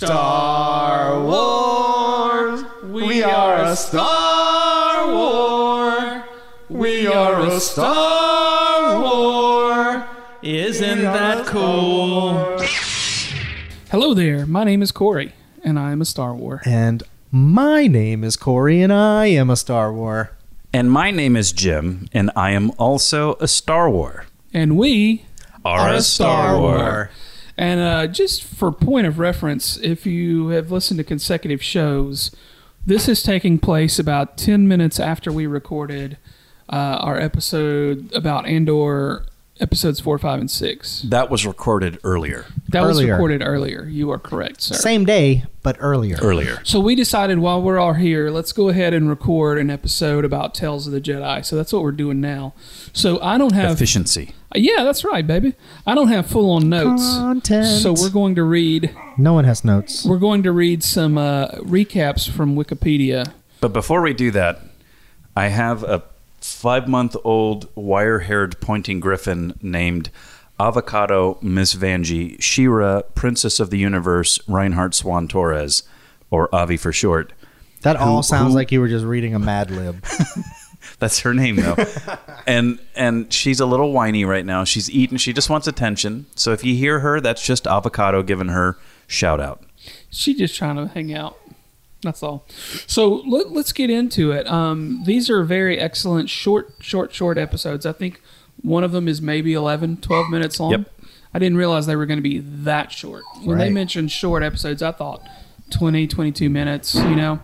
Star Wars. We are a Star War. We are a Star War. Isn't that cool? Hello there. My name is Corey, and I am a Star War. And my name is Corey, and I am a Star War. And my name is Jim, and I am also a Star War. And we Are a Star War. And just for point of reference, if you have listened to consecutive shows, this is taking place about 10 minutes after we recorded our episode about Andor, episodes 4, 5, and 6. That was recorded earlier. That was recorded earlier. You are correct, sir. Same day, but earlier. So we decided while we're all here, let's go ahead and record an episode about Tales of the Jedi. So that's what we're doing now. So I don't have... Efficiency. Yeah, that's right, baby. I don't have full-on notes. Content. So we're going to read... No one has notes. We're going to read some recaps from Wikipedia. But before we do that, I have a 5-month-old wire-haired pointing griffin named Avocado Miss Vanjie She-Ra, Princess of the Universe, Reinhardt Swan Torres, or Avi for short. That all sounds like you were just reading a Mad Lib. That's her name, though. and she's a little whiny right now. She's eating. She just wants attention. So if you hear her, that's just Avocado giving her shout-out. She's just trying to hang out. That's all. So let's get into it. These are very excellent short episodes. I think one of them is maybe 11, 12 minutes long. Yep. I didn't realize they were going to be that short. When they mentioned short episodes, I thought 20, 22 minutes, you know.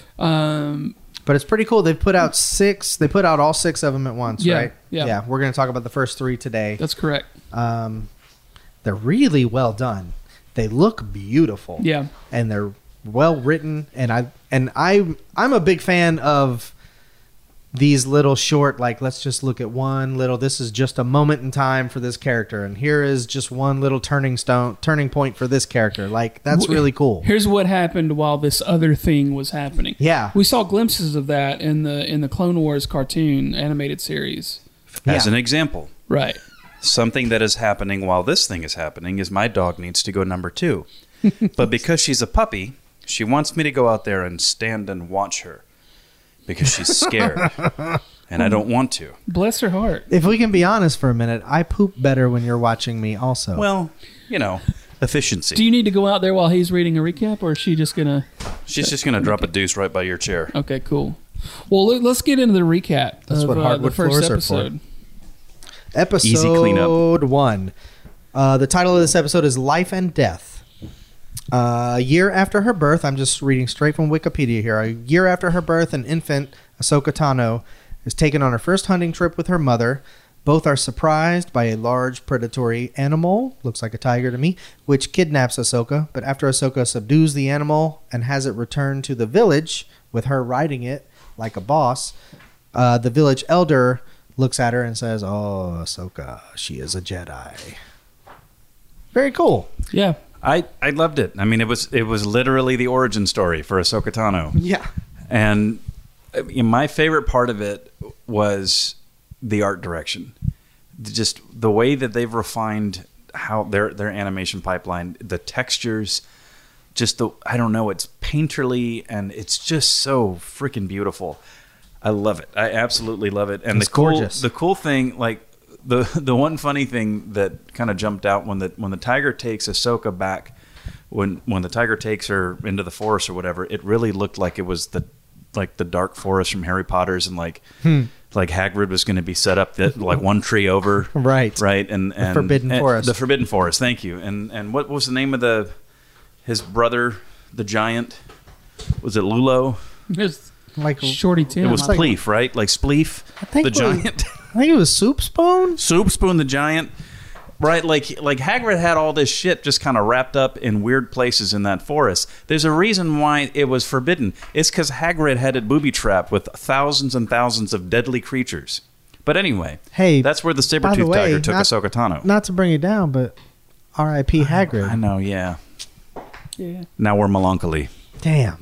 But it's pretty cool. They've put out 6. They put out all 6 of them at once, right? Yeah. Yeah. We're going to talk about the first 3 today. That's correct. They're really well done. They look beautiful. Yeah. And they're well written. And I'm a big fan of these little short, like, let's just look at one little, this is just a moment in time for this character, and here is just one little turning point for this character. Like, that's really cool. Here's what happened while this other thing was happening. Yeah. We saw glimpses of that in the Clone Wars cartoon animated series. As an example. Right. Something that is happening while this thing is happening is my dog needs to go number 2. But because she's a puppy, she wants me to go out there and stand and watch her. Because she's scared. And I don't want to. Bless her heart. If we can be honest for a minute, I poop better when you're watching me also. Well, you know, efficiency. Do you need to go out there while he's reading a recap, or is she just going to... She's just going to drop a deuce right by your chair. Okay, cool. Well, let's get into the recap That's of what hardwood the first floors are episode. for. Episode Easy cleanup. 1. The title of this episode is Life and Death. A year after her birth, I'm just reading straight from Wikipedia here. A year after her birth, an infant, Ahsoka Tano, is taken on her first hunting trip with her mother. Both are surprised by a large predatory animal, looks like a tiger to me, which kidnaps Ahsoka. But after Ahsoka subdues the animal and has it returned to the village, with her riding it like a boss, the village elder looks at her and says, "Oh, Ahsoka, she is a Jedi." Very cool. Yeah. I loved it. I mean, it was literally the origin story for Ahsoka Tano. Yeah. And my favorite part of it was the art direction. Just the way that they've refined how their animation pipeline, the textures, just I don't know, it's painterly and it's just so freaking beautiful. I love it. I absolutely love it. And it's gorgeous. The cool thing, like the one funny thing that kind of jumped out when the tiger takes Ahsoka back, when the tiger takes her into the forest or whatever, it really looked like it was the dark forest from Harry Potter's, and like Hagrid was going to be set up like one tree over, right, and the Forbidden Forest. The Forbidden Forest. Thank you. And what was the name of his brother, the giant? Was it Lulo? It was like Shorty Tim. It was Spleef, right? Like Spleef, the giant. I think it was Soup Spoon. Soup Spoon the giant, right? Like Hagrid had all this shit just kind of wrapped up in weird places in that forest. There's a reason why it was forbidden. It's because Hagrid had it booby-trapped with thousands and thousands of deadly creatures. But anyway, hey, that's where the saber-toothed tiger took Ahsoka Tano. Not to bring it down, but R.I.P. Hagrid. I know, yeah. Yeah. Now we're melancholy. Damn.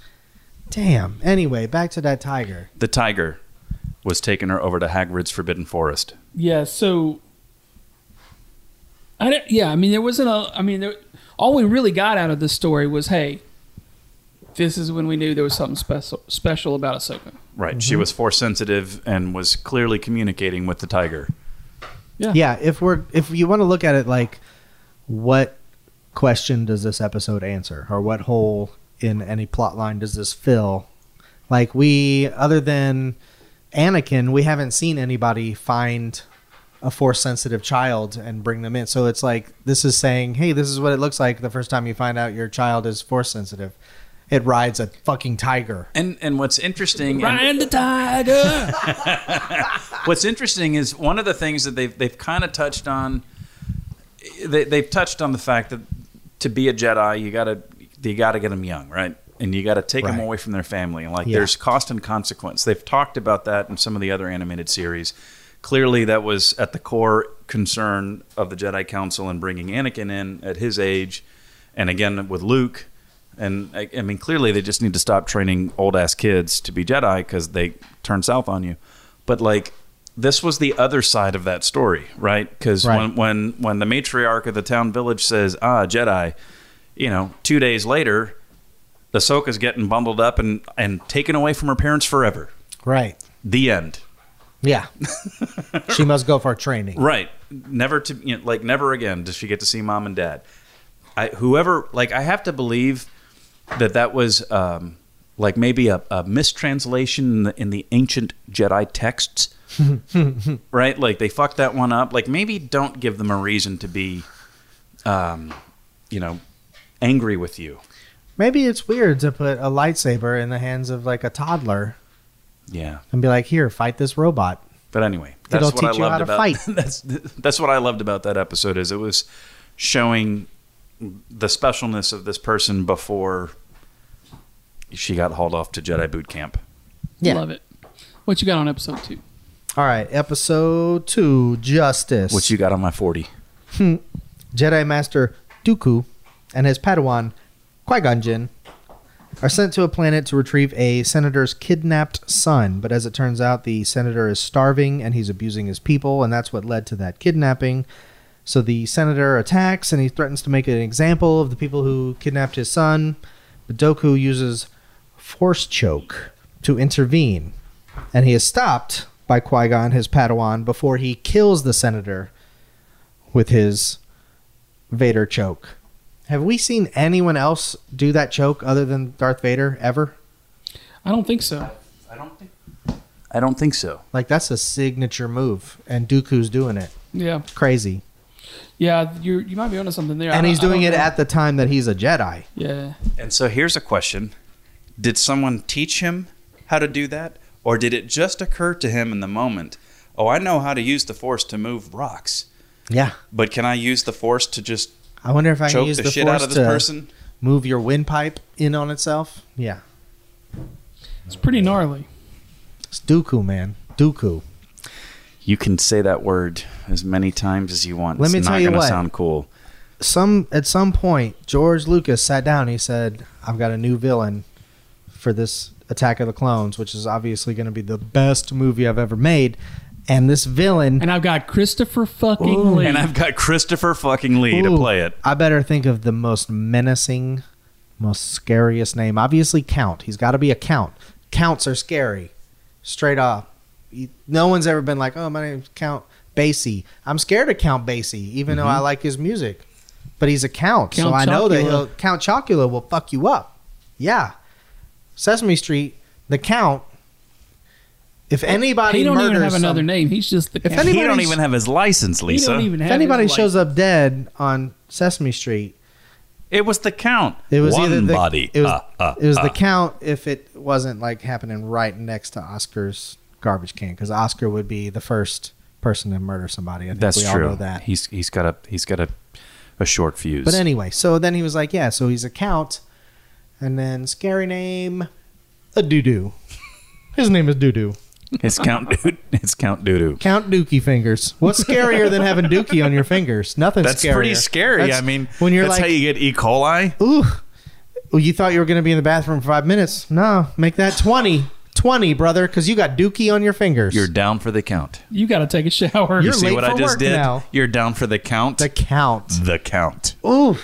Anyway, back to that tiger. The tiger was taking her over to Hagrid's Forbidden Forest. Yeah, so... there wasn't all we really got out of this story was, hey, this is when we knew there was something special about Ahsoka. Right. She was force sensitive and was clearly communicating with the tiger. Yeah. If you want to look at it like, what question does this episode answer, or what hole in any plot line does this fill? Like, other than Anakin, we haven't seen anybody find a force sensitive child and bring them in. So it's like, this is saying, hey, this is what it looks like the first time you find out your child is force sensitive. It rides a fucking tiger. And what's interesting, Ride the tiger. what's interesting is one of the things that they've kind of touched on. They've touched on the fact that to be a Jedi, you gotta get them young, right? And you got to take them away from their family. And there's cost and consequence. They've talked about that in some of the other animated series. Clearly, that was at the core concern of the Jedi Council in bringing Anakin in at his age, and again with Luke. And I mean, clearly they just need to stop training old ass kids to be Jedi because they turn south on you. But this was the other side of that story, right? Because when the matriarch of the town village says, Jedi, 2 days later, Ahsoka's getting bundled up and taken away from her parents forever. Right. The end. Yeah. She must go for training. Right. Never again does she get to see mom and dad. I have to believe that was maybe a mistranslation in the ancient Jedi texts. Right? Like they fucked that one up. Like maybe don't give them a reason to be angry with you. Maybe it's weird to put a lightsaber in the hands of like a toddler. Yeah. And be like, here, fight this robot. But anyway, that's It'll what I teach you loved how to about fight. that's what I loved about that episode is it was showing the specialness of this person before she got hauled off to Jedi boot camp. Yeah. Love it. What you got on episode 2? All right, episode 2, Justice. What you got on my 40? Jedi Master Dooku and his Padawan Qui-Gon Jinn are sent to a planet to retrieve a senator's kidnapped son. But as it turns out, the senator is starving and he's abusing his people, and that's what led to that kidnapping. So the senator attacks and he threatens to make an example of the people who kidnapped his son. But Dooku uses Force Choke to intervene, and he is stopped by Qui-Gon, his Padawan, before he kills the senator with his Vader choke. Have we seen anyone else do that choke other than Darth Vader ever? I don't think so. I don't think so. Like, that's a signature move, and Dooku's doing it. Yeah. Crazy. Yeah, you might be onto something there. And he's doing it at the time that he's a Jedi. Yeah. And so here's a question. Did someone teach him how to do that? Or did it just occur to him in the moment, I know how to use the Force to move rocks. Yeah. But can I use the Force to just I wonder if I can choke use the the shit Force out of this to person? move your windpipe in on itself. Yeah. It's pretty gnarly. It's Dooku, man. Dooku. You can say that word as many times as you want. Let me it's tell not you going to what. sound cool. At some point, George Lucas sat down. He said, I've got a new villain for this Attack of the Clones, which is obviously going to be the best movie I've ever made. And this villain... And I've got Christopher fucking Lee. And I've got Christopher fucking Lee to play it. I better think of the most menacing, most scariest name. Obviously, Count. He's got to be a Count. Counts are scary. Straight up. No one's ever been like, oh, my name's Count Basie. I'm scared of Count Basie, even though I like his music. But he's a Count, so I know that Count Chocula will fuck you up. Yeah. Sesame Street, the Count. If anybody he don't murders even have another name. He's just the Count. He don't even have his license, Lisa. If anybody shows up dead on Sesame Street, it was the Count. it was One either the body. It was the Count if it wasn't like happening right next to Oscar's garbage can, because Oscar would be the first person to murder somebody. I think That's we true. all know that. He's got a short fuse. But anyway, so then he was like, yeah, so he's a Count, and then scary name, a doo-doo. His name is Doo-doo. It's Count Doo-Doo. Count Dookie fingers. What's scarier than having Dookie on your fingers? Nothing's That's scarier. pretty scary. That's I mean, when you're that's like, how you get E. coli. ooh, well, you thought you were going to be in the bathroom for 5 minutes. No, make that 20. 20, brother, because you got Dookie on your fingers. You're down for the count. You got to take a shower. You're You see late what for I just work did? now. You're down for the count. The Count. The count. Ooh.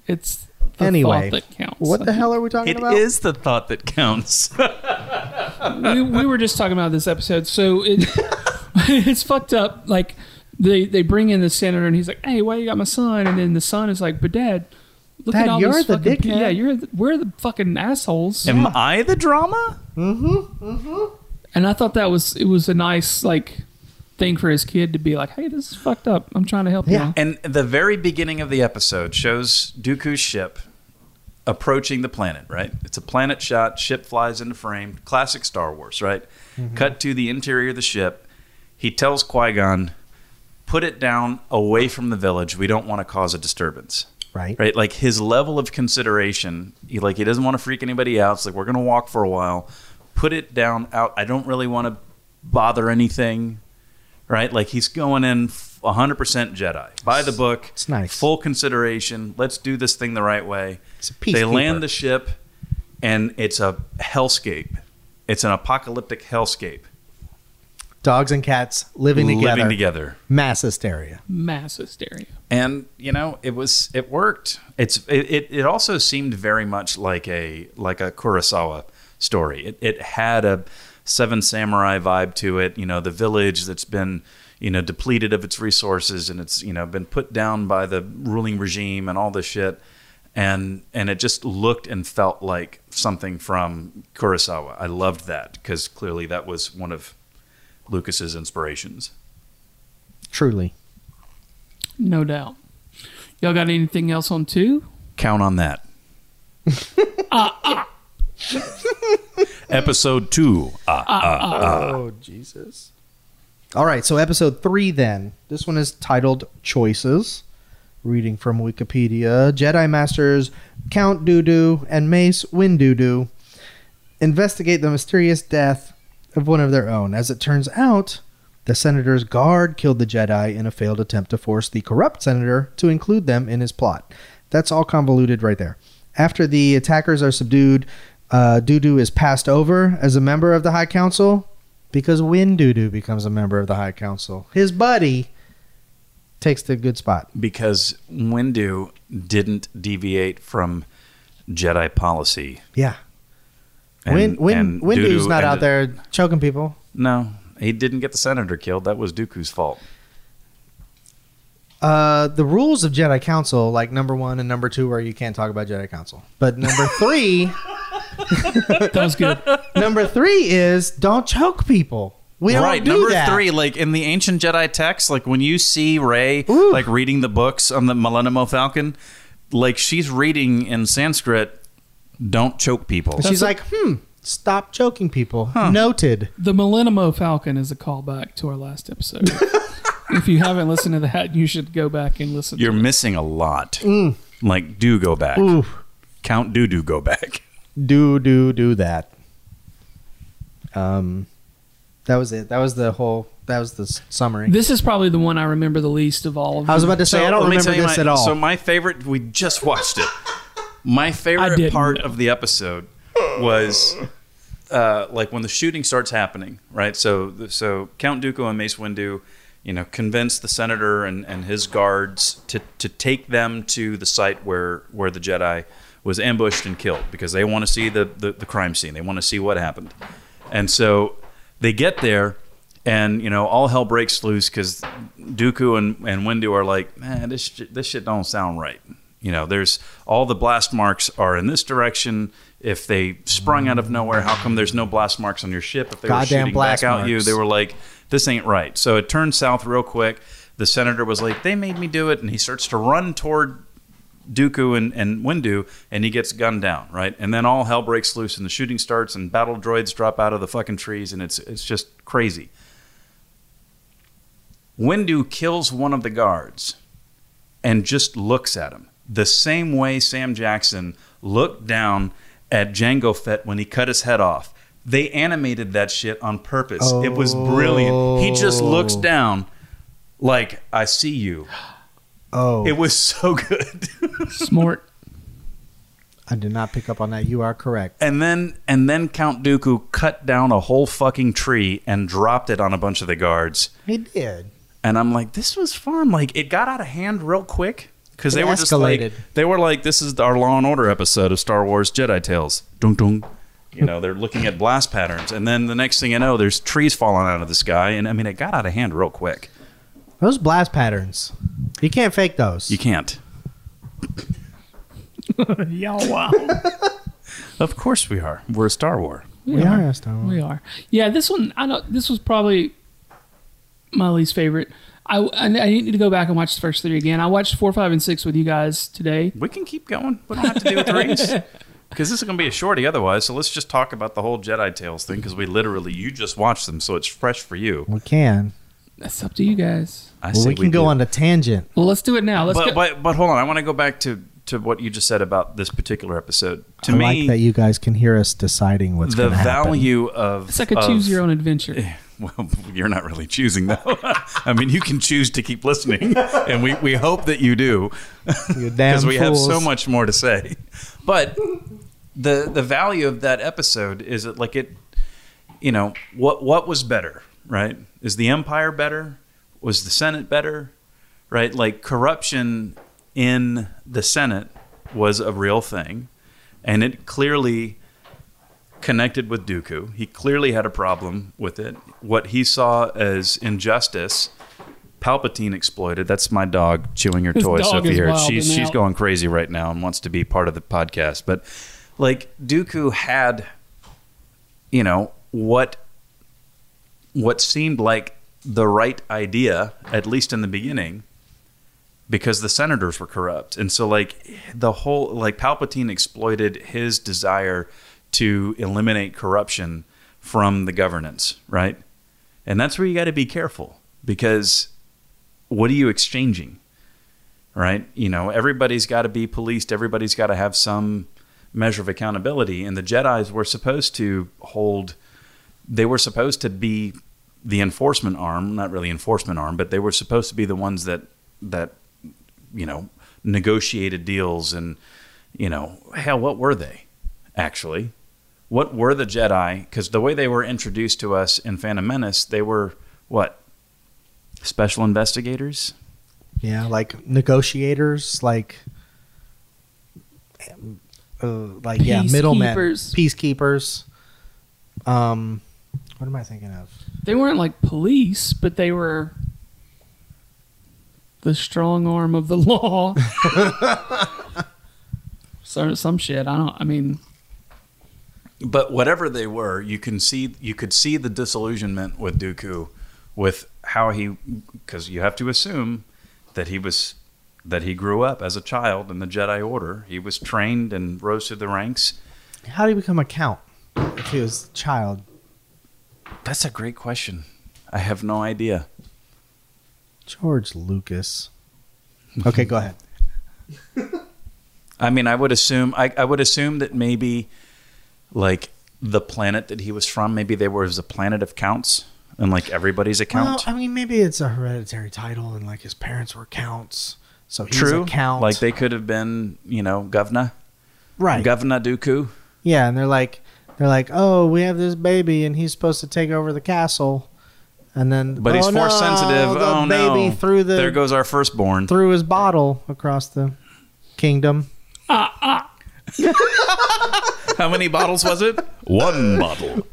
It's the Anyway, thought that counts. what the hell are we talking It about? is the thought that counts. we were just talking about this episode, so it's fucked up. Like they bring in the senator, and he's like, "Hey, why you got my son?" And then the son is like, "But Dad, look Dad, at all you're these the fucking dickhead." Yeah, we're the fucking assholes." Am I the drama? And I thought it was a nice thing for his kid to be like, "Hey, this is fucked up. I'm trying to help Yeah. you." And the very beginning of the episode shows Dooku's ship approaching the planet, right? It's a planet shot, ship flies into frame, classic Star Wars, right? Cut to the interior of the ship. He tells Qui-Gon, put it down away from the village. We don't want to cause a disturbance. Right. Right? Like his level of consideration, he doesn't want to freak anybody out. It's like, we're going to walk for a while. Put it down out. I don't really want to bother anything. Right? Like he's going in 100% Jedi. By the book. It's nice. Full consideration. Let's do this thing the right way. It's a They peacekeeper. land the ship, and it's a hellscape. It's an apocalyptic hellscape. Dogs and cats living together. Mass hysteria. Mass hysteria. And it worked. It also seemed very much like a Kurosawa story. It had a Seven Samurai vibe to it. The village that's been depleted of its resources, and it's been put down by the ruling regime and all this shit. And it just looked and felt like something from Kurosawa. I loved that because clearly that was one of Lucas's inspirations. Truly. No doubt. Y'all got anything else on 2? Count on that. Episode 2. Oh, Jesus. All right, so episode 3 then. This one is titled Choices. Reading from Wikipedia. Jedi Masters Count Dooku and Mace Windu investigate the mysterious death of one of their own. As it turns out, the Senator's guard killed the Jedi in a failed attempt to force the corrupt Senator to include them in his plot. That's all convoluted right there. After the attackers are subdued, Dooku is passed over as a member of the High Council because Windu becomes a member of the High Council. His buddy takes the good spot. Because Windu didn't deviate from Jedi policy. Yeah. And Windu's Dooku not out ended- there choking people. No, he didn't get the senator killed. That was Dooku's fault. The rules of Jedi Council, like number 1 and number 2, where you can't talk about Jedi Council. But number 3, That was good. number 3 is don't choke people. We don't do number that. 3, like in the ancient Jedi text, like when you see Rey Ooh. like reading the books on the Millennium Falcon, like she's reading in Sanskrit, don't choke people. She's like, stop choking people. Noted. The Millennium Falcon is a callback to our last episode. If you haven't listened to that, you should go back and listen. You're to it. missing a lot. Like, do go back. Ooh. Count do go back. Do that. That was it. That was the summary. This is probably the one I remember the least of all of I was them. about to say, I don't let me remember tell you this at all. So my favorite, we just watched it. My I favorite didn't. part of the episode was like when the shooting starts happening, right? So Count Dooku and Mace Windu, convince the senator and his guards to take them to the site where the Jedi was ambushed and killed because they want to see the crime scene. They want to see what happened. And so they get there, and all hell breaks loose because Dooku and Windu are like, man, this shit don't sound right. There's all the blast marks are in this direction. If they sprung out of nowhere, how come there's no blast marks on your ship? If they were Goddamn shooting blast back out you, marks. they were like, this ain't right. So it turned south real quick. The senator was like, they made me do it, and he starts to run toward Dooku and Windu, and he gets gunned down, right? And then all hell breaks loose, and the shooting starts, and battle droids drop out of the fucking trees, and it's just crazy. Windu kills one of the guards and just looks at him the same way Sam Jackson looked down at Jango Fett when he cut his head off. They animated that shit on purpose. It was brilliant. He just looks down like, I see you. Oh, It was so good. Smart. I did not pick up on that. You are correct. And then Count Dooku cut down a whole fucking tree and dropped it on a bunch of the guards. He did. And I'm like, this was fun. Like, it got out of hand real quick because It they were just escalated. like, this is our Law and Order episode of Star Wars Jedi Tales. Dun dun. You know, they're looking at blast patterns, and then the next thing you know, there's trees falling out of the sky, and I mean, it got out of hand real quick. Those blast patterns, you can't fake those. You can't. Yeah, wow. Of course we are. We're Star Wars. We are a Star Wars. We are. Yeah, this one, I know, this was probably my least favorite. I need to go back and watch the first three again. I watched 4, 5, and 6 with you guys today. We can keep going. We don't have to do it threes. Because this is going to be a shorty otherwise, so let's just talk about the whole Jedi Tales thing, because you just watched them, so it's fresh for you. We can. That's up to you guys. Well, we can go on a tangent. Well, let's do it now. Let's go. But hold on, I want to go back to what you just said about this particular episode. To I me, like that you guys can hear us deciding what's the going to happen. value of... It's like a choose your own adventure. Well, you're not really choosing, though. I mean, you can choose to keep listening, and we hope that you do, You damn because we have fools. so much more to say. But the value of that episode is that, like, it, you know, what was better, right? Is the Empire better? Was the Senate better? Right? Like, corruption in the Senate was a real thing, and it clearly connected with Dooku. He clearly had a problem with it. What he saw as injustice, Palpatine exploited. That's my dog chewing her His toy. So dog if is you hear it, wilding she's out. going crazy right now and wants to be part of the podcast. But like, Dooku had, you know, what seemed like the right idea, at least in the beginning, because the senators were corrupt. And so, like, the whole, like, Palpatine exploited his desire to eliminate corruption from the governance, right? And that's where you got to be careful, because what are you exchanging, right? You know, everybody's got to be policed. Everybody's got to have some measure of accountability. And the Jedis were supposed to they were supposed to be the enforcement arm, not really enforcement arm, but they were supposed to be the ones that you know, negotiated deals. And, you know, hell, what were they actually? What were the Jedi? Because the way they were introduced to us in Phantom Menace, they were what? Special investigators? Yeah, like negotiators, like middlemen, peacekeepers. What am I thinking of? They weren't like police, but they were the strong arm of the law. Some shit. But whatever they were, you could see the disillusionment with Dooku, with how because you have to assume that he grew up as a child in the Jedi Order. He was trained and rose through the ranks. How did he become a count if he was a child? That's a great question. I have no idea. George Lucas. Okay, go ahead. I mean, I would assume that maybe, like, the planet that he was from, maybe there was a planet of counts, and like everybody's a count. Well, I mean, maybe it's a hereditary title, and like his parents were counts, so he's True. a count. Like they could have been, you know, Governor, right? Governor Dooku. Yeah, and they're like, oh, we have this baby, and he's supposed to take over the castle, and then But he's force sensitive. The baby no! threw There goes our firstborn. threw his bottle across the kingdom. How many bottles was it? One bottle.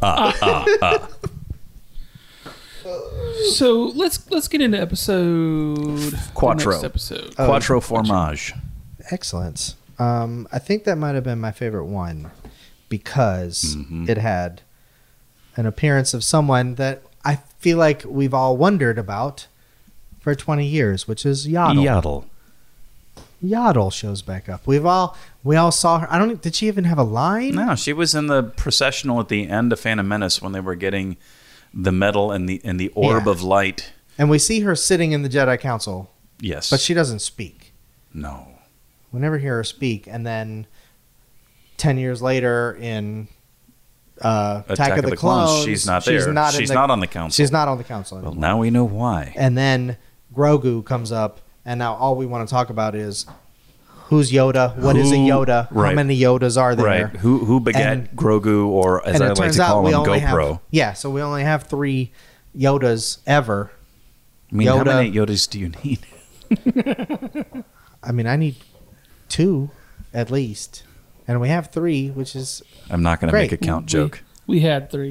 So let's get into episode Quattro. the next episode. Quattro Formage. Excellent. I think that might have been my favorite one because it had an appearance of someone that I feel like we've all wondered about for 20 years, which is Yaddle. Yaddle shows back up. We all saw her. Did she even have a line? No, she was in the processional at the end of Phantom Menace when they were getting the medal and the orb of light. And we see her sitting in the Jedi Council. Yes. But she doesn't speak. No. We never hear her speak. And then 10 years later in Attack of the Clones, she's not there. She's not on the council. She's not on the council anymore. Well, now we know why. And then Grogu comes up, and now all we want to talk about is who's Yoda, what is a Yoda, right. how many Yodas are there. Right. Who begat And- Grogu, or as And I it like turns to out call we him, only GoPro. so we only have 3 Yodas ever. I mean, how Yoda. many Yodas do you need? I mean, I need 2 at least. And we have 3, which is... I'm not going to Great. make a count joke. We had 3.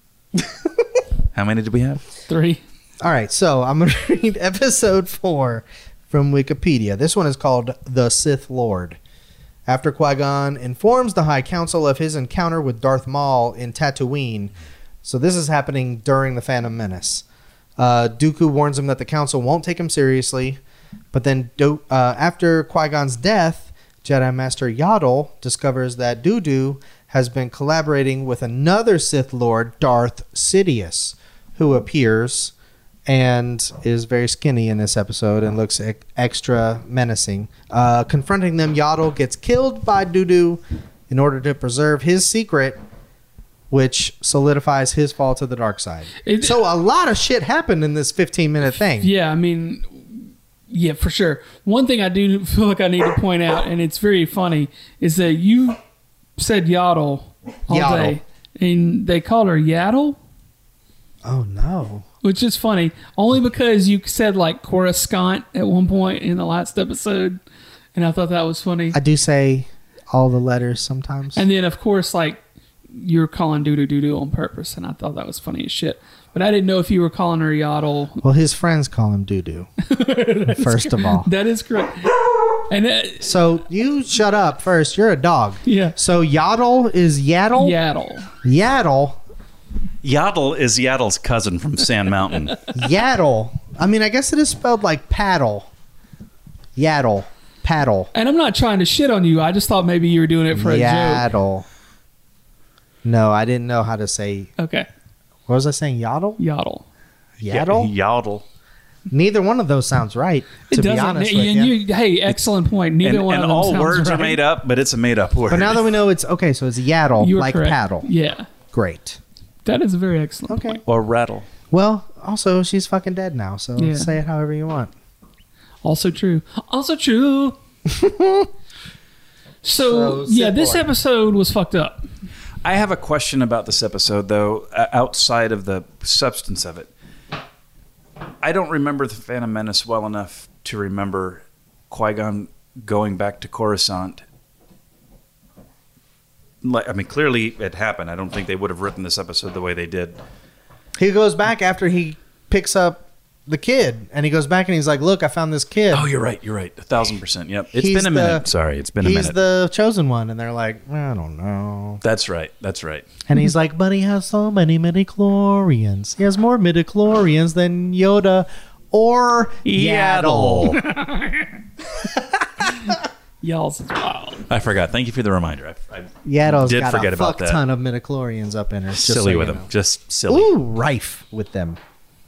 How many did we have? 3. All right, so I'm going to read episode 4 from Wikipedia. This one is called The Sith Lord. After Qui-Gon informs the High Council of his encounter with Darth Maul in Tatooine, so this is happening during The Phantom Menace. Dooku warns him that the Council won't take him seriously, but then after Qui-Gon's death, Jedi Master Yaddle discovers that Dooku has been collaborating with another Sith Lord, Darth Sidious, who appears and is very skinny in this episode and looks extra menacing. Confronting them, Yaddle gets killed by Dooku in order to preserve his secret, which solidifies his fall to the dark side. So a lot of shit happened in this 15-minute thing. Yeah, I mean, yeah, for sure. One thing I do feel like I need to point out, and it's very funny, is that you said Yaddle all Yaddle. day, and they called her Yaddle, Oh, no. which is funny, only because you said like Coruscant at one point in the last episode, and I thought that was funny. I do say all the letters sometimes. And then, of course, like, you're calling doo-doo on purpose, and I thought that was funny as shit. But I didn't know if you were calling her Yaddle. Well, his friends call him Doo-Doo, first of all. That is correct. And So you shut up first. You're a dog. yeah, So Yaddle is Yaddle? Yaddle. Yaddle? Yaddle is Yaddle's cousin from Sand Mountain. Yaddle. I mean, I guess it is spelled like paddle. Yaddle. Paddle. And I'm not trying to shit on you. I just thought maybe you were doing it for a joke. Yaddle. No, I didn't know how to say. Okay. What was I saying? Yaddle? Yaddle. Yaddle? Yaddle. Neither one of those sounds right, to be honest with you. Hey, excellent point. Neither one And of them all sounds words right. are made up, but it's a made up word. But now that we know it's okay, so it's Yaddle, You were like correct. paddle. Yeah. Great. That is a very excellent Okay. point. Or rattle. Well, also, she's fucking dead now, so Yeah. say it however you want. Also true. Also true. So yeah, Sith this Lord. episode was fucked up. I have a question about this episode, though, outside of the substance of it. I don't remember the Phantom Menace well enough to remember Qui-Gon going back to Coruscant. I mean, clearly it happened. I don't think they would have written this episode the way they did. He goes back after he picks up the kid, and he goes back and he's like, "Look, I found this kid." Oh, you're right. You're right. 1,000%. Yep. It's He's been a minute. Sorry, it's been a He's minute. the chosen one, and they're like, "I don't know." That's right. That's right. And he's like, "But he has so many midichlorians. He has more midichlorians than Yoda or Yaddle." Y'all's is wild. I forgot. Thank you for the reminder. I Yaddle's did got forget a about fuck that. ton of midichlorians up in her. just silly so with you them. know. Just silly. Ooh, rife with them.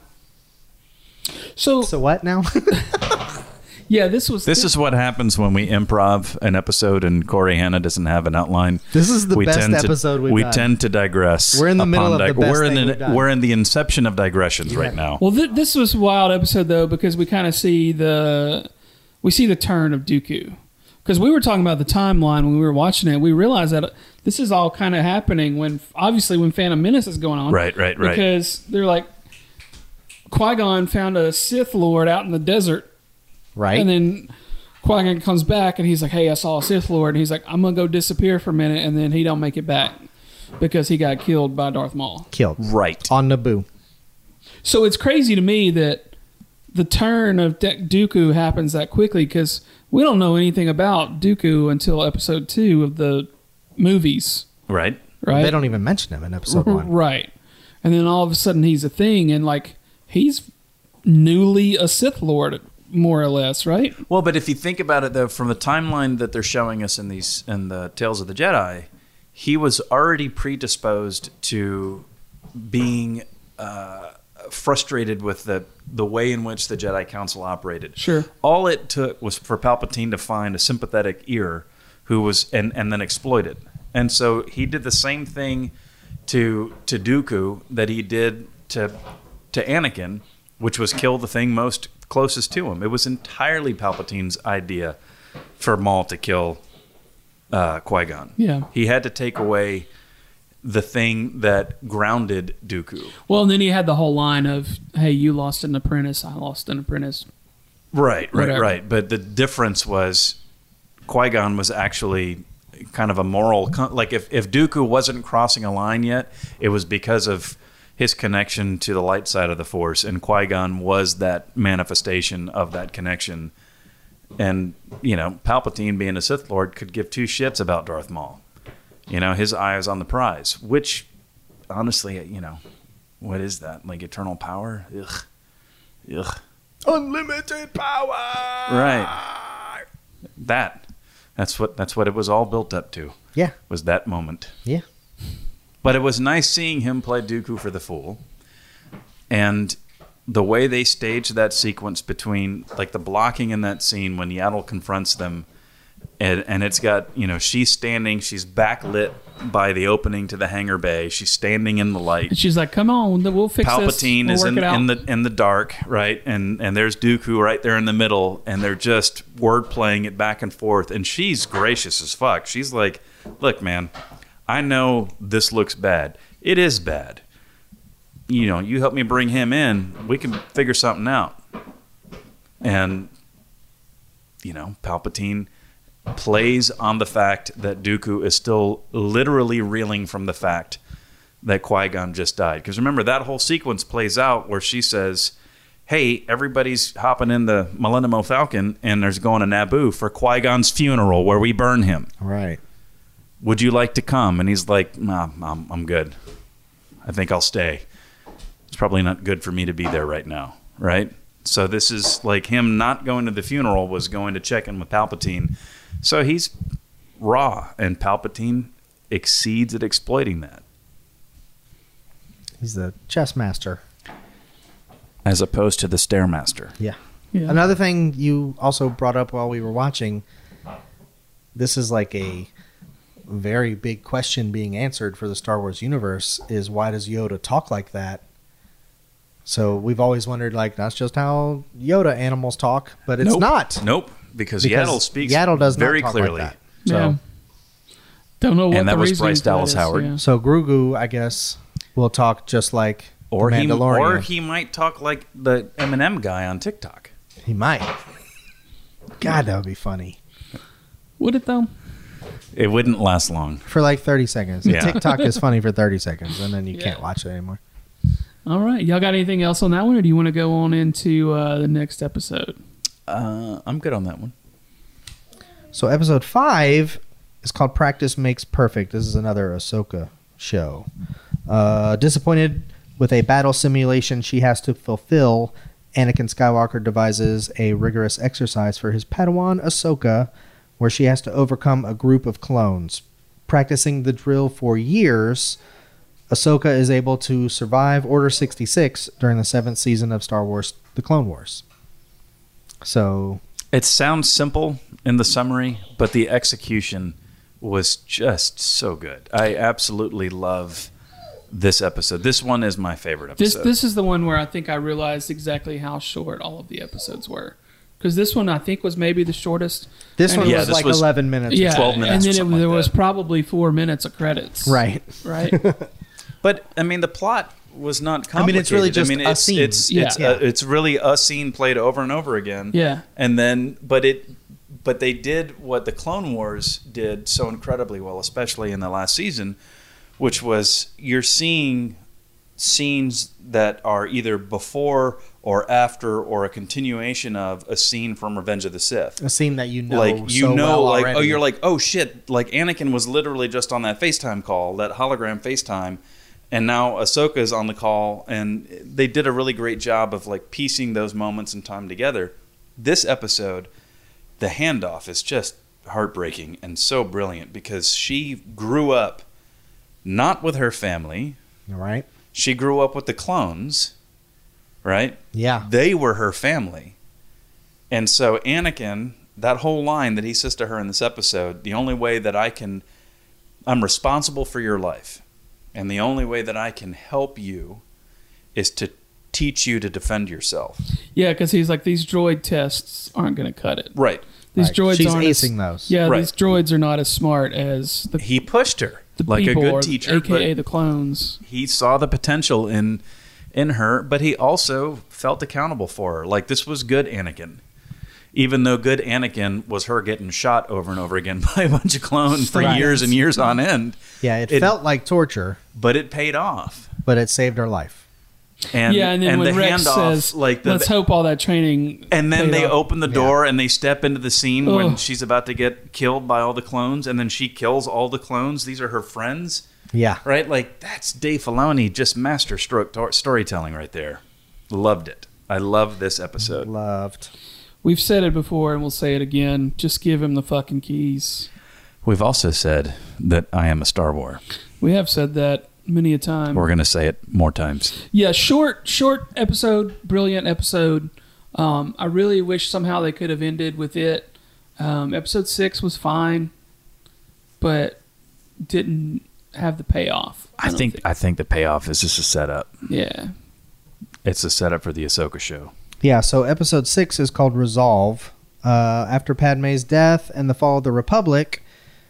So So what now? yeah, this was This is what happens when we improv an episode and Corey Hanna doesn't have an outline. This is the best episode we've We done. tend to digress. We're in the middle upon of the best we're in thing the we've done. we're in the inception of digressions right now. well. This was a wild episode though because we kind of see the turn of Dooku. Because we were talking about the timeline when we were watching it, we realized that this is all kind of happening when Phantom Menace is going on. Right. Because they're like, Qui-Gon found a Sith Lord out in the desert, Right. and then Qui-Gon comes back and he's like, "Hey, I saw a Sith Lord," and he's like, "I'm gonna go disappear for a minute," and then he don't make it back because he got killed by Darth Maul. Killed. Right. On Naboo. So it's crazy to me that the turn of Dooku happens that quickly because we don't know anything about Dooku until episode 2 of the movies, Right. right? They don't even mention him in episode 1. Right. And then all of a sudden he's a thing, and like he's newly a Sith Lord, more or less, right? Well, but if you think about it, though, from the timeline that they're showing us in the Tales of the Jedi, he was already predisposed to being frustrated with the way in which the Jedi Council operated. Sure. All it took was for Palpatine to find a sympathetic ear who was and then exploit it. And so he did the same thing to Dooku that he did to Anakin, which was kill the thing most closest to him. It was entirely Palpatine's idea for Maul to kill Qui-Gon. Yeah. He had to take away the thing that grounded Dooku. Well, and then he had the whole line of, "Hey, you lost an apprentice, I lost an apprentice." Right. Whatever. But the difference was Qui-Gon was actually kind of a moral... Like, if Dooku wasn't crossing a line yet, it was because of his connection to the light side of the Force, and Qui-Gon was that manifestation of that connection. And, Palpatine, being a Sith Lord, could give two shits about Darth Maul. His eye is on the prize, which, honestly, what is that? Like, eternal power? Ugh. Unlimited power. Right. That's what it was all built up to. Yeah. Was that moment. Yeah. But it was nice seeing him play Dooku for the Fool. And the way they staged that sequence between, like, the blocking in that scene when Yaddle confronts them, and it's got, she's standing, she's backlit by the opening to the hangar bay. She's standing in the light. And she's like, "Come on, we'll fix this. Palpatine We'll is work it out." in the dark, right? And there's Dooku right there in the middle, and they're just word playing it back and forth. And she's gracious as fuck. She's like, "Look, man, I know this looks bad. It is bad. You help me bring him in, we can figure something out." And Palpatine plays on the fact that Dooku is still literally reeling from the fact that Qui-Gon just died. Because remember, that whole sequence plays out where she says, "Hey, everybody's hopping in the Millennium Falcon and there's going to Naboo for Qui-Gon's funeral where we burn him. Right. Would you like to come?" And he's like, "Nah, I'm good. I think I'll stay. It's probably not good for me to be there right now." Right? So this is like him not going to the funeral was going to check in with Palpatine. So he's raw, and Palpatine exceeds at exploiting that. He's the chess master. As opposed to the Stairmaster. Yeah. Yeah. Another thing you also brought up while we were watching, this is like a very big question being answered for the Star Wars universe, is why does Yoda talk like that? So we've always wondered, like, that's just how Yoda animals talk, but it's not. Nope. Because Yaddle speaks Yaddle does not very talk clearly. like that. So, Yeah. Don't know what And that the was reasoning Bryce for that Dallas is, Howard. yeah. So Grogu, I guess, will talk just like or the Mandalorian. he might talk like the Eminem guy on TikTok. He might. God, that would be funny. Would it though? It wouldn't last long. For like 30 seconds. Yeah. TikTok is funny for 30 seconds, and then you Yeah. can't watch it anymore. All right, y'all got anything else on that one, or do you want to go on into the next episode? I'm good on that one. So episode 5 is called Practice Makes Perfect. This is another Ahsoka show. Disappointed with a battle simulation she has to fulfill, Anakin Skywalker devises a rigorous exercise for his Padawan Ahsoka, where she has to overcome a group of clones. Practicing the drill for years, Ahsoka is able to survive Order 66 during the 7th season of Star Wars The Clone Wars. So It sounds simple in the summary, but the execution was just so good. I absolutely love this episode. This one is my favorite episode. This is the one where I think I realized exactly how short all of the episodes were, because this one I think was maybe the shortest. this And one it was this like was 11 minutes. Yeah, 12 minutes and or then something there like was that. probably 4 minutes of credits. Right. Right. But I mean, the plot was not complicated. I mean, it's really just a scene. It's really a scene played over and over again. Yeah. And then, but they did what the Clone Wars did so incredibly well, especially in the last season, which was you're seeing scenes that are either before or after or a continuation of a scene from Revenge of the Sith. A scene that you know Like so well like already. oh, you're like, oh shit, like Anakin was literally just on that FaceTime call, that hologram FaceTime, and now Ahsoka's on the call, and they did a really great job of like piecing those moments in time together. This episode, the handoff is just heartbreaking and so brilliant because she grew up not with her family. All right. She grew up with the clones, right? Yeah. They were her family. And so Anakin, that whole line that he says to her in this episode, the only way that I'm responsible for your life, and the only way that I can help you is to teach you to defend yourself. Yeah, because he's like, these droid tests aren't going to cut it. Right. These Right. droids She's aren't acing those. Yeah, Right. these droids are not as smart as the He pushed her like people, a good or teacher. AKA but the clones. he saw the potential in her, but he also felt accountable for her. Like, this was good Anakin. even though good Anakin was her getting shot over and over again by a bunch of clones for Right. years and years on end. Yeah, it felt like torture, But it paid off. but it saved her life. And, and then when the Rex handoff, says, like let's hope all that training. and then paid they off. open the door and they step into the scene when Ugh. she's about to get killed by all the clones, and then she kills all the clones. These are her friends, Yeah. right? Like, that's Dave Filoni, just masterstroke storytelling right there. Loved it. I love this episode. Loved. We've said it before and we'll say it again. Just give him the fucking keys. We've also said that I am a Star Wars. We have said that many a time. We're going to say it more times. Yeah, short episode, brilliant episode. I really wish somehow they could have ended with it. Episode 6 was fine, but didn't have the payoff. I think the payoff is just a setup. Yeah. It's a setup for the Ahsoka show. Yeah, so episode 6 is called Resolve. After Padme's death and the fall of the Republic,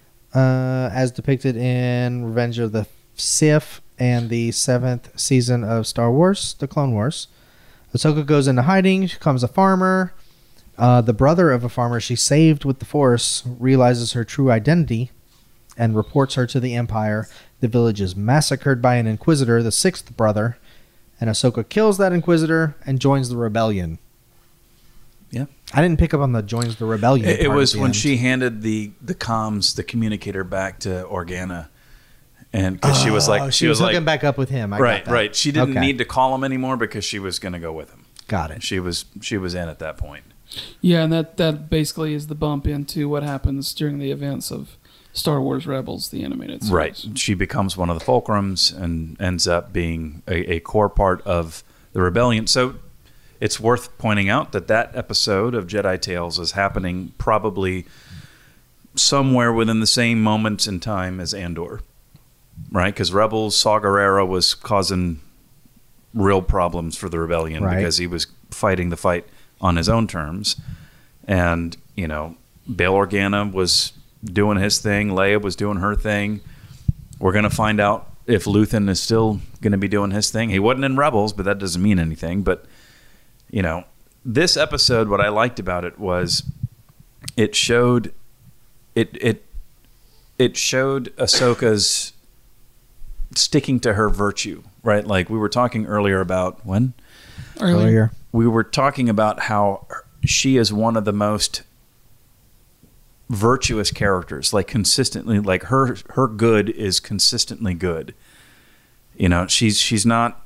as depicted in Revenge of the Sith and the 7th season of Star Wars, The Clone Wars, Ahsoka goes into hiding. She becomes a farmer. The brother of a farmer she saved with the Force realizes her true identity and reports her to the Empire. The village is massacred by an Inquisitor, the 6th brother, and Ahsoka kills that Inquisitor and joins the rebellion. Yeah. I didn't pick up on the joins the rebellion. It part was at the when end. she handed the comms, the communicator back to Organa. And because she was like, she was hooking like, back up with him. I right, got that. right. She didn't Okay. need to call him anymore because she was going to go with him. Got it. She was in at that point. Yeah, and that basically is the bump into what happens during the events of Star Wars Rebels, the animated series. Right. She becomes one of the Fulcrums and ends up being a core part of the rebellion. So it's worth pointing out that episode of Jedi Tales is happening probably somewhere within the same moments in time as Andor, right? Because Rebels, Saw Gerrera was causing real problems for the rebellion Right. because he was fighting the fight on his own terms. And, Bail Organa was doing his thing. Leia was doing her thing. We're going to find out if Luthen is still going to be doing his thing. He wasn't in Rebels, but that doesn't mean anything. But, this episode, what I liked about it was it showed it showed Ahsoka's sticking to her virtue, right? Like we were talking earlier about Earlier. we were talking about how she is one of the most virtuous characters, like consistently, like her good is consistently good. She's not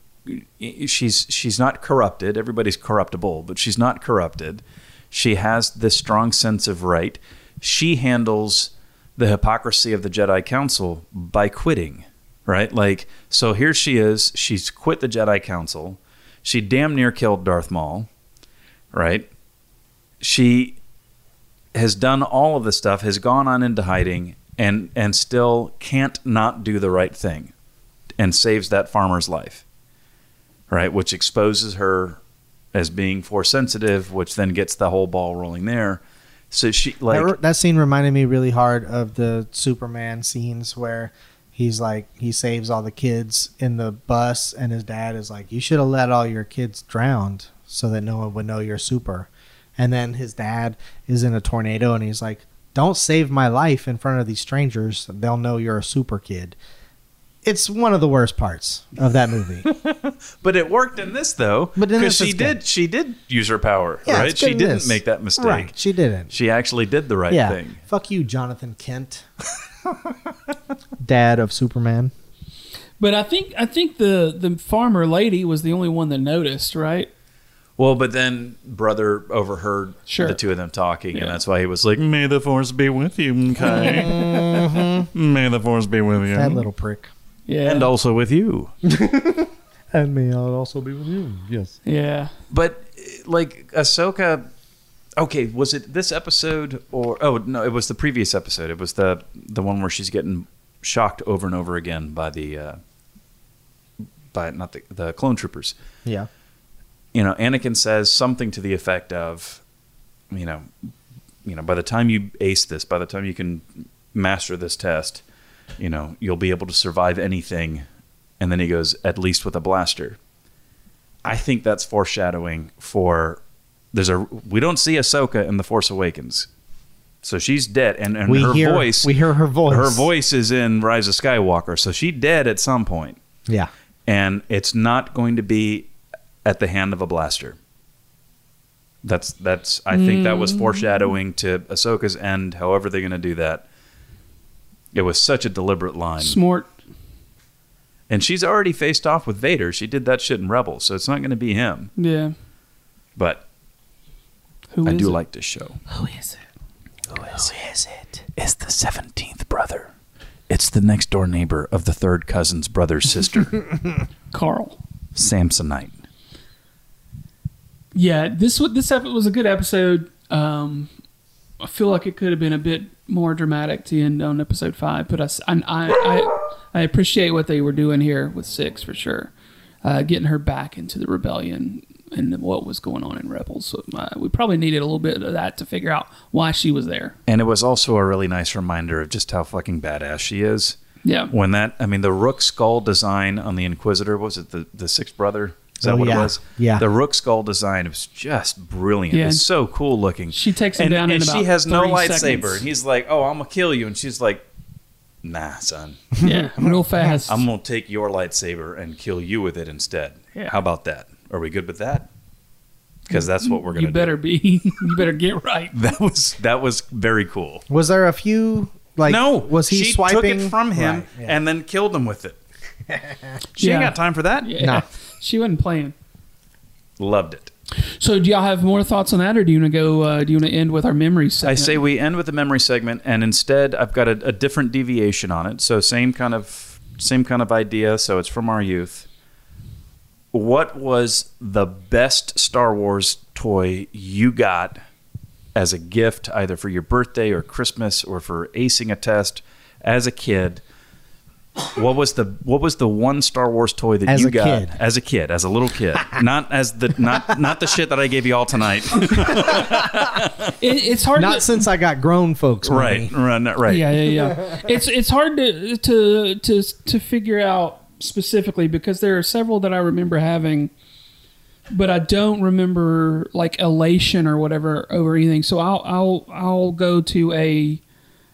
corrupted. Everybody's corruptible, but she's not corrupted. She has this strong sense of right. She handles the hypocrisy of the Jedi Council by quitting, right? Like, so here she is. She's quit the Jedi Council. She damn near killed Darth Maul, right? She has done all of this stuff, has gone on into hiding, and still can't not do the right thing and saves that farmer's life, right? Which exposes her as being Force sensitive, which then gets the whole ball rolling there. So she that scene reminded me really hard of the Superman scenes where he saves all the kids in the bus, and his dad is like, you should have let all your kids drown so that no one would know you're super. And then his dad is in a tornado and he's like, don't save my life in front of these strangers. They'll know you're a super kid. It's one of the worst parts of that movie. But it worked in this though, But in because this it's she did use her power, Yeah, right? it's good She in didn't this. make that mistake. Right. She didn't. She actually did the right Yeah. thing. Fuck you, Jonathan Kent. Dad of Superman. But I think the farmer lady was the only one that noticed, right? Well, but then brother overheard Sure. the two of them talking, Yeah. and that's why he was like, "May the Force be with you, okay? May the Force be with you, That little prick. Yeah. and also with you." And may I also be with you. Yes. Yeah. But like Ahsoka, okay, was it this episode or no? It was the previous episode. It was the one where she's getting shocked over and over again by the clone troopers. Yeah. Anakin says something to the effect of, by the time you ace this, by the time you can master this test, you'll be able to survive anything. And then he goes, at least with a blaster. I think that's foreshadowing for we don't see Ahsoka in The Force Awakens. So she's dead, and we her hear her voice. Her voice is in Rise of Skywalker, so she's dead at some point. Yeah. And it's not going to be at the hand of a blaster. That's I think that was foreshadowing to Ahsoka's end, however they're going to do that. It was such a deliberate line. Smart. And she's already faced off with Vader. She did that shit in Rebels, so it's not going to be him. Yeah. But Who I is do it? like this show. Who is it? Who is it? It's the 17th brother. It's the next door neighbor of the third cousin's brother's sister. Carl. Samsonite. Yeah, this episode was a good episode. I feel like it could have been a bit more dramatic to end on episode 5, but I appreciate what they were doing here with 6 for sure. Getting her back into the rebellion and what was going on in Rebels. So, we probably needed a little bit of that to figure out why she was there. And it was also a really nice reminder of just how fucking badass she is. Yeah. When the Rook skull design on the Inquisitor, was it the sixth brother? Is that what it was? Yeah. The Rook skull design was just brilliant. Yeah. It's so cool looking. She takes him down in and about she has no 30 lightsaber. seconds. And he's like, "Oh, I'm gonna kill you," and she's like, "Nah, son, Yeah, real fast. I'm gonna take your lightsaber and kill you with it instead. Yeah. How about that? Are we good with that? Because that's what we're gonna You better be. You better get right. do." That was very cool. Was there a few No, was he she swiping took it from him Right, yeah. and then killed him with it. She Yeah. ain't got time for that. Yeah. No. She wasn't playing. Loved it. So, do y'all have more thoughts on that, or do you want to go? Do you want to end with our memories segment? I say we end with the memory segment, and instead I've got a different deviation on it. So same kind of idea. So it's from our youth. What was the best Star Wars toy you got as a gift, either for your birthday or Christmas or for acing a test as a kid? What was the one Star Wars toy that As you a got kid. as a little kid? Not the shit that I gave you all tonight. It's hard. Not to, since I got grown folks money. right. Yeah. It's hard to figure out specifically because there are several that I remember having, but I don't remember like elation or whatever over anything. So I'll go to a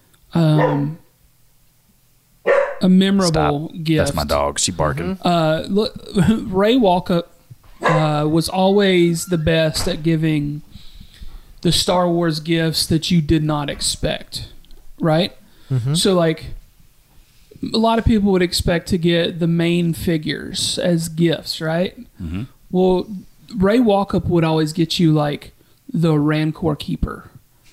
memorable gift. That's my dog. She barking. Look, Ray Walkup was always the best at giving the Star Wars gifts that you did not expect, right? So, like, a lot of people would expect to get the main figures as gifts, right? Well, Ray Walkup would always get you, like, the Rancor Keeper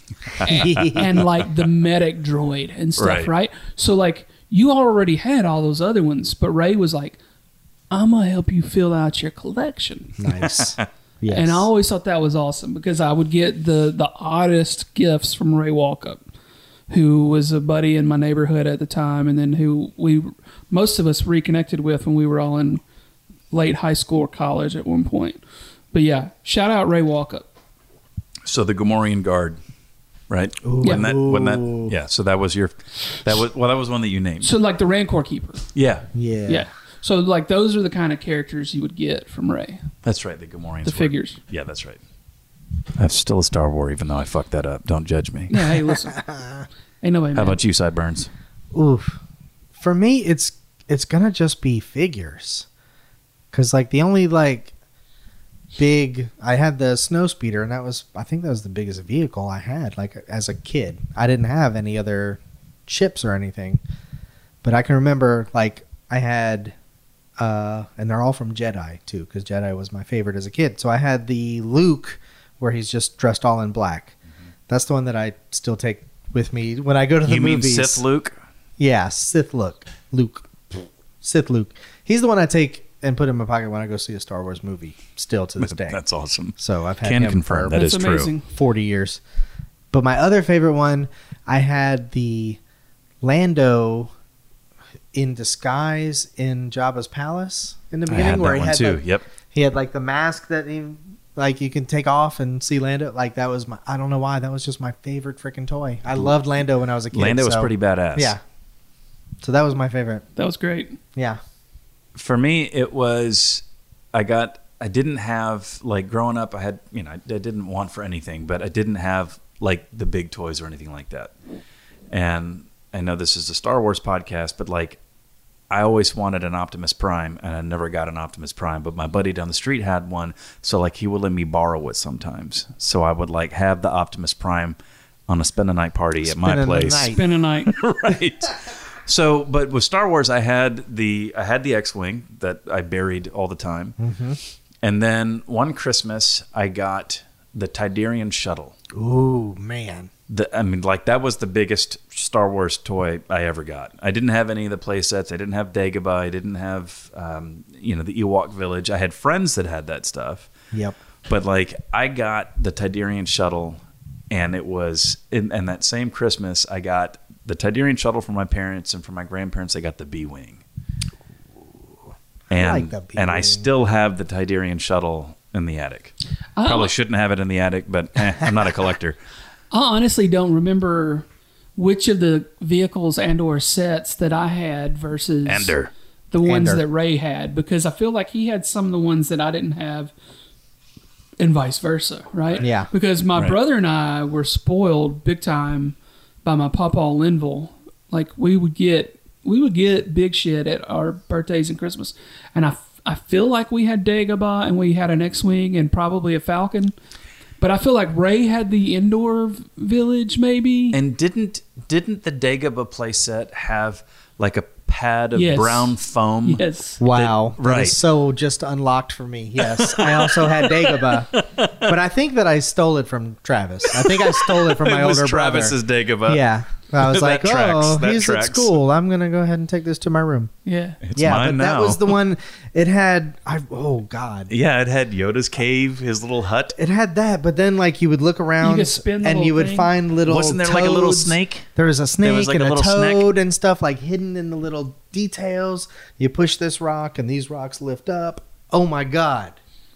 and like, the medic droid and stuff, right? So, like, you already had all those other ones, but Ray was like, I'm going to help you fill out your collection. Nice. Yes. And I always thought that was awesome because I would get the oddest gifts from Ray Walkup, who was a buddy in my neighborhood at the time, and then who most of us reconnected with when we were all in late high school or college at one point. But yeah, shout out Ray Walkup. So the Gamorrean Guard, right? Ooh. Yeah. So that was one that you named. So like the Rancor Keeper. Yeah, Yeah. So like those are the kind of characters you would get from Ray. that's right. The Gamorreans. The figures. Yeah, that's right. I'm still a Star Wars, even though I fucked that up. Don't judge me. Yeah, hey, listen. Ain't nobody How mad. about you, Sideburns? Oof. For me, it's gonna just be figures, cause like the only like big I had the Snowspeeder, and I think that was the biggest vehicle I had like as a kid. I didn't have any other ships or anything, but I can remember like I had, and they're all from Jedi too, because Jedi was my favorite as a kid. So I had the Luke where he's just dressed all in black. That's the one that I still take with me when I go to the You mean movies. Sith Luke? Yeah, Sith Luke. Sith Luke. He's the one I take and put in my pocket when I go see a Star Wars movie, still to this day. That's awesome. So I've had Can him confirm for that That's is amazing. true. 40 years. But my other favorite one, I had the Lando in disguise in Jabba's palace in the I beginning, had where that he one had too. like, Yep. he had like the mask that like you can take off and see Lando. Like that was I don't know why, that was just my favorite freaking toy. I loved Lando when I was a kid. Lando was so- pretty badass. Yeah. So that was my favorite. That was great. Yeah. For me, it was I got didn't have, like, growing up, I didn't want for anything, but I didn't have like the big toys or anything like that. And I know this is a Star Wars podcast, but like, I always wanted an Optimus Prime, and I never got an Optimus Prime, but my buddy down the street had one. So like, he would let me borrow it sometimes. So I would like have the Optimus Prime on a spend a night party at my place. Spend a night. Right. So, but with Star Wars, I had the X-Wing that I buried all the time. Mm-hmm. And then one Christmas, I got the Tidarian shuttle. Ooh, man. That was the biggest Star Wars toy I ever got. I didn't have any of the play sets. I didn't have Dagobah. I didn't have, the Ewok Village. I had friends that had that stuff. Yep. But like, I got the Tidarian shuttle, and it was in that same Christmas, I got the Tidarian shuttle from my parents, and from my grandparents, I got the B-Wing. And, I like the B-Wing. And I still have the Tidarian shuttle in the attic. Probably shouldn't have it in the attic, but I'm not a collector. I honestly don't remember which of the vehicles and or sets that I had versus the ones that Ray had, because I feel like he had some of the ones that I didn't have, and vice versa, right? Yeah. Because my brother and I were spoiled big time by my papa Linville. Like, we would get big shit at our birthdays and Christmas, and I feel like we had Dagobah, and we had an X-Wing and probably a Falcon. But I feel like Ray had the indoor village, maybe. And didn't the Dagobah playset have like a pad of brown foam? Yes. Wow. That right. is so just unlocked for me. Yes. I also had Dagobah. But I think that I stole it from Travis. I think I stole it from my It was older brother. Travis's Dagobah. Yeah. I was like, That he's tracks. at school. I'm going to go ahead and take this to my room. Yeah. It's yeah, mine but now. that was the one. It had, oh, God. Yeah, it had Yoda's cave, his little hut. It had that, but then like you would look around could spin the and little you would thing. find little Wasn't there like a little toads. snake? There was a snake was like and a a little toad snake. and stuff like hidden in the little details. You push this rock and these rocks lift up. Oh my God.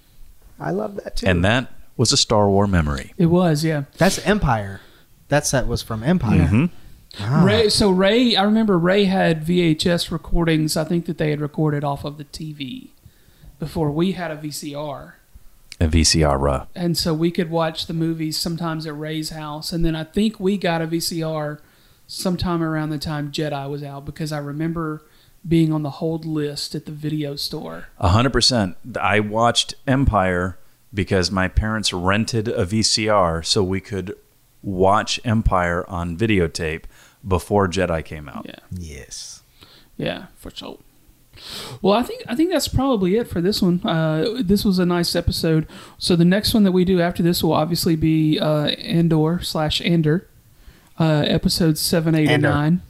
I love that too. And that was a Star Wars memory. It was, yeah. That's Empire. That set was from Empire. Mm-hmm. Ah. Ray, I remember Ray had VHS recordings, I think, that they had recorded off of the TV before we had a VCR. A VCR. And so we could watch the movies sometimes at Ray's house. And then I think we got a VCR sometime around the time Jedi was out, because I remember being on the hold list at the video store. 100%. I watched Empire because my parents rented a VCR so we could watch Empire on videotape before Jedi came out. Yeah. Yes. Yeah, for sure. Well, I think that's probably it for this one. This was a nice episode. So the next one that we do after this will obviously be Andor/Ander, episodes 7, 8, and Ander. 9.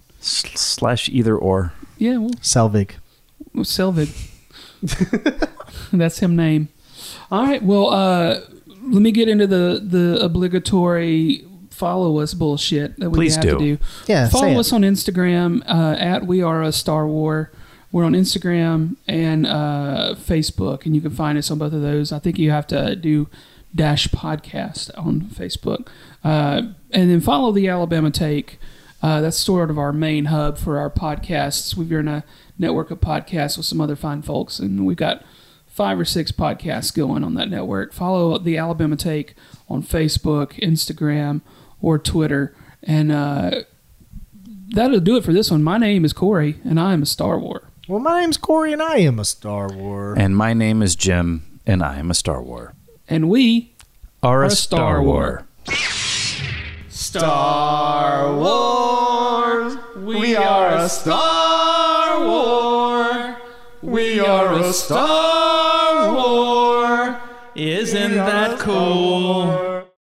/ either or. Yeah, well, Selvig. Selvig. That's him name. All right. Well, let me get into the obligatory follow us bullshit that we Please have do. to do. Yeah, say Follow it. us on Instagram at We Are a Star War. We're on Instagram and Facebook, and you can find us on both of those. I think you have to do --podcast on Facebook. And then follow the Alabama Take. That's sort of our main hub for our podcasts. We're in a network of podcasts with some other fine folks, and we've got 5 or 6 podcasts going on that network. Follow the Alabama Take on Facebook, Instagram, or Twitter. And that'll do it for this one. My name is Corey, and I am a Star Wars. Well, my name's Corey, and I am a Star Wars. And my name is Jim, and I am a Star Wars. And we Are a Star Wars. Star Wars. We are a Star Wars. We are a Star Wars. Isn't that cool?